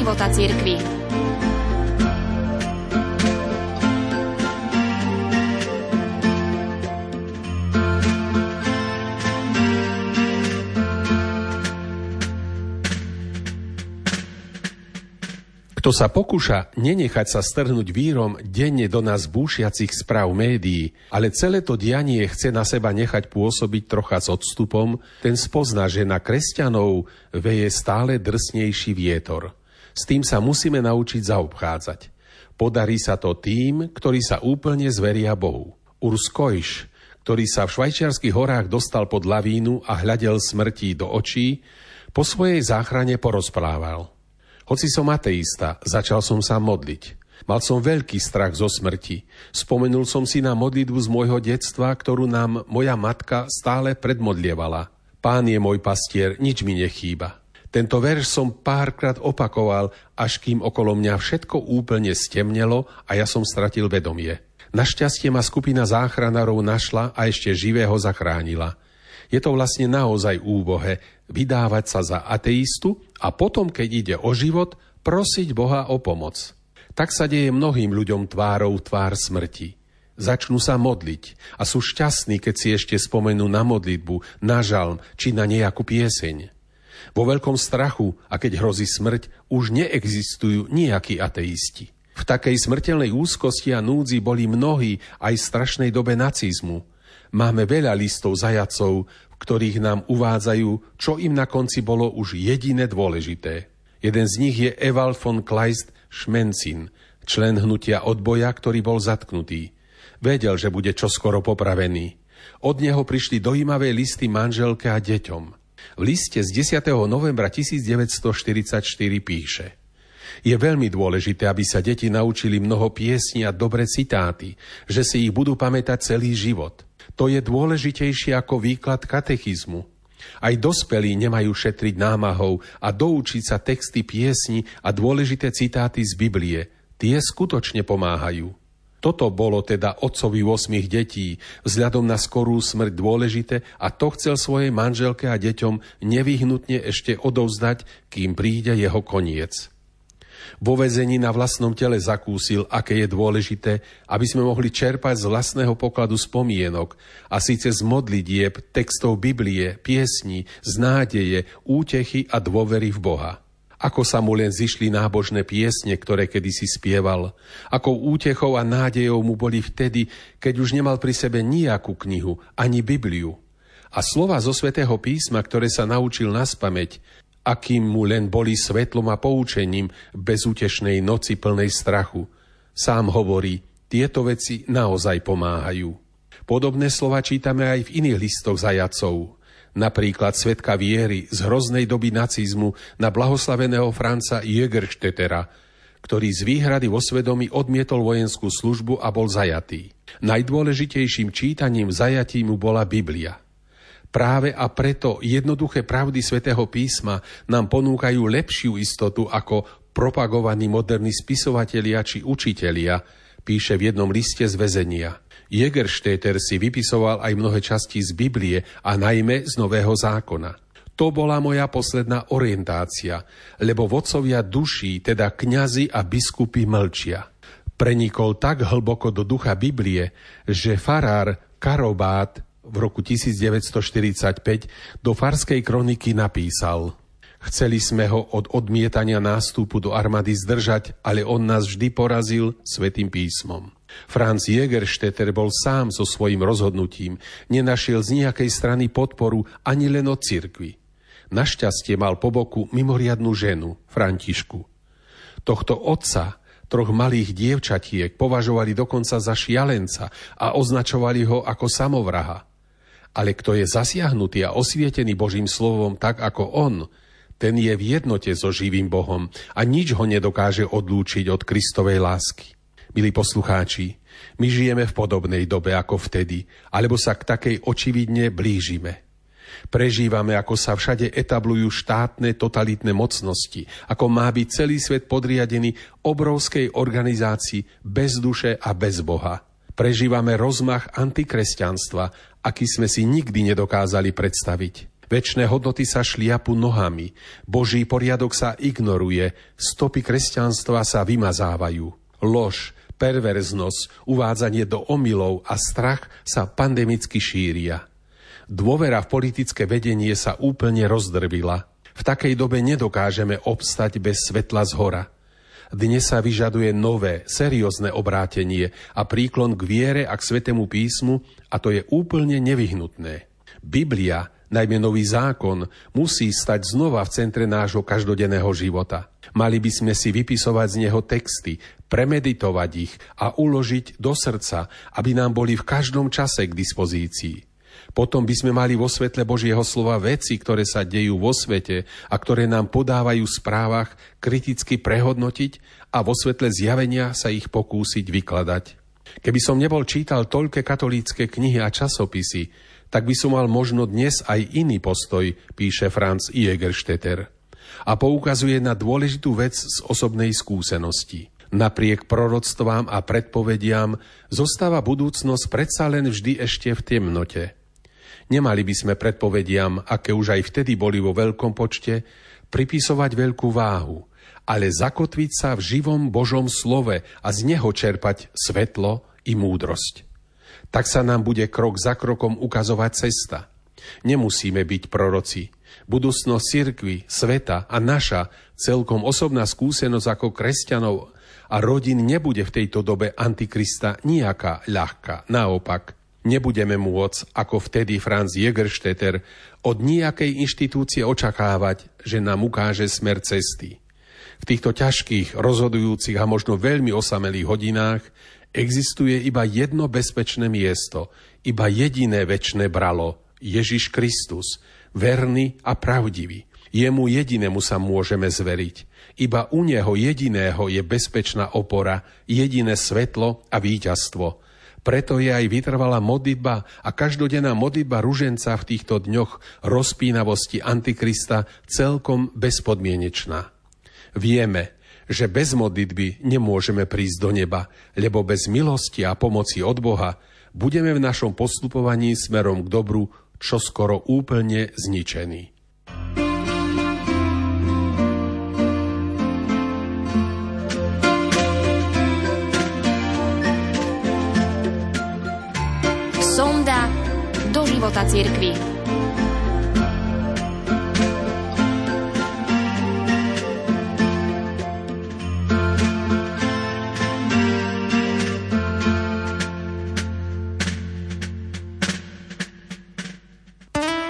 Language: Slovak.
života cirkvi. Kto sa pokúša nenechať sa strhnúť vírom denne do nás búšiacich správ médií, ale celé to dianie chce na seba nechať pôsobiť trocha s odstupom, ten spozná, že na kresťanov veje stále drsnejší vietor. S tým sa musíme naučiť zaobchádzať. Podarí sa to tým, ktorí sa úplne zveria Bohu. Urs Kojš, ktorý sa v švajčiarskych horách dostal pod lavínu a hľadel smrti do očí, po svojej záchrane porozprával. Hoci som ateista, začal som sa modliť. Mal som veľký strach zo smrti. Spomenul som si na modlitbu z môjho detstva, ktorú nám moja matka stále predmodlievala. Pán je môj pastier, nič mi nechýba. Tento verš som párkrát opakoval, až kým okolo mňa všetko úplne stemnelo a ja som stratil vedomie. Našťastie ma skupina záchranárov našla a ešte živého zachránila. Je to vlastne naozaj úbohé vydávať sa za ateistu a potom, keď ide o život, prosiť Boha o pomoc. Tak sa deje mnohým ľuďom tvárou tvár smrti. Začnú sa modliť a sú šťastní, keď si ešte spomenú na modlitbu, na žalm či na nejakú pieseň. Vo veľkom strachu a keď hrozí smrť, už neexistujú nejakí ateisti. V takej smrteľnej úzkosti a núdzi boli mnohí aj v strašnej dobe nacizmu. Máme veľa listov zajatcov, v ktorých nám uvádzajú, čo im na konci bolo už jediné dôležité. Jeden z nich je Ewald von Kleist Schmencin, člen hnutia odboja, ktorý bol zatknutý. Vedel, že bude čoskoro popravený. Od neho prišli dojímavé listy manželke a deťom. V liste z 10. novembra 1944 píše: Je veľmi dôležité, aby sa deti naučili mnoho piesní a dobré citáty, že si ich budú pamätať celý život. To je dôležitejšie ako výklad katechizmu. Aj dospelí nemajú šetriť námahou a doučiť sa texty piesni a dôležité citáty z Biblie. Tie skutočne pomáhajú. Toto bolo teda otcovi 8 detí, vzhľadom na skorú smrť dôležité a to chcel svojej manželke a deťom nevyhnutne ešte odovzdať, kým príde jeho koniec. Vo väzení na vlastnom tele zakúsil, aké je dôležité, aby sme mohli čerpať z vlastného pokladu spomienok, a síce z modlitieb, textov Biblie, piesní, z nádeje, útechy a dôvery v Boha. Ako sa mu len zišli nábožné piesne, ktoré kedysi spieval, akou útechou a nádejou mu boli vtedy, keď už nemal pri sebe nejakú knihu, ani Bibliu. A slova zo Svätého písma, ktoré sa naučil naspamäť, akým mu len boli svetlom a poučením v bezútešnej noci plnej strachu. Sám hovorí, tieto veci naozaj pomáhajú. Podobné slova čítame aj v iných listoch zajatcov. Napríklad svedka viery z hroznej doby nacizmu na blahoslaveného Franza Jägerstättera, ktorý z výhrady vo svedomí odmietol vojenskú službu a bol zajatý. Najdôležitejším čítaním v zajatí mu bola Biblia. Práve a preto jednoduché pravdy Svätého písma nám ponúkajú lepšiu istotu ako propagovaní moderní spisovatelia či učitelia, píše v jednom liste z väzenia. Jägerstätter si vypisoval aj mnohé časti z Biblie a najmä z Nového zákona. To bola moja posledná orientácia, lebo vodcovia duší, teda kňazi a biskupy, mlčia. Prenikol tak hlboko do ducha Biblie, že farár Karobát v roku 1945 do farskej kroniky napísal: Chceli sme ho od odmietania nástupu do armády zdržať, ale on nás vždy porazil Svätým písmom. Franz Jägerstätter bol sám so svojím rozhodnutím, nenašiel z nejakej strany podporu ani len od cirkvi. Našťastie mal po boku mimoriadnu ženu, Františku. Tohto otca 3 malých dievčatiek považovali dokonca za šialenca a označovali ho ako samovraha. Ale kto je zasiahnutý a osvietený Božím slovom tak ako on, ten je v jednote so živým Bohom a nič ho nedokáže odlúčiť od Kristovej lásky. Milí poslucháči, my žijeme v podobnej dobe ako vtedy, alebo sa k takej očividne blížime. Prežívame, ako sa všade etablujú štátne totalitné mocnosti, ako má byť celý svet podriadený obrovskej organizácii bez duše a bez Boha. Prežívame rozmach antikresťanstva, aký sme si nikdy nedokázali predstaviť. Večné hodnoty sa šliapu nohami, Boží poriadok sa ignoruje, stopy kresťanstva sa vymazávajú. Lož, perverznosť, uvádzanie do omylov a strach sa pandemicky šíria. Dôvera v politické vedenie sa úplne rozdrvila. V takej dobe nedokážeme obstať bez svetla zhora. Dnes sa vyžaduje nové, seriózne obrátenie a príklon k viere a k Svätému písmu, a to je úplne nevyhnutné. Biblia, najmä Nový zákon, musí stať znova v centre nášho každodenného života. Mali by sme si vypisovať z neho texty, premeditovať ich a uložiť do srdca, aby nám boli v každom čase k dispozícii. Potom by sme mali vo svetle Božieho slova veci, ktoré sa dejú vo svete a ktoré nám podávajú v správach, kriticky prehodnotiť a vo svetle zjavenia sa ich pokúsiť vykladať. Keby som nebol čítal toľké katolícke knihy a časopisy, tak by som mal možno dnes aj iný postoj, píše Franz Jägerstätter. A poukazuje na dôležitú vec z osobnej skúsenosti. Napriek proroctvám a predpovediam zostáva budúcnosť predsa len vždy ešte v temnote. Nemali by sme predpovediam, aké už aj vtedy boli vo veľkom počte, pripisovať veľkú váhu, ale zakotviť sa v živom Božom slove a z neho čerpať svetlo i múdrosť. Tak sa nám bude krok za krokom ukazovať cesta. Nemusíme byť proroci. Budúcnosť cirkvi, sveta a naša celkom osobná skúsenosť ako kresťanov a rodín nebude v tejto dobe Antikrista nijaká ľahká. Naopak, nebudeme môcť, ako vtedy Franz Jägerstätter, od nijakej inštitúcie očakávať, že nám ukáže smer cesty. V týchto ťažkých, rozhodujúcich a možno veľmi osamelých hodinách existuje iba jedno bezpečné miesto, iba jediné večné bralo, Ježiš Kristus, verný a pravdivý. Jemu jedinému sa môžeme zveriť. Iba u neho jediného je bezpečná opora, jediné svetlo a víťazstvo. Preto je aj vytrvalá modlitba a každodenná modlitba ruženca v týchto dňoch rozpínavosti Antikrista celkom bezpodmienečná. Vieme, že bez modlitby nemôžeme prísť do neba, lebo bez milosti a pomoci od Boha budeme v našom postupovaní smerom k dobru čoskoro úplne zničení. Sonda do života cirkvi.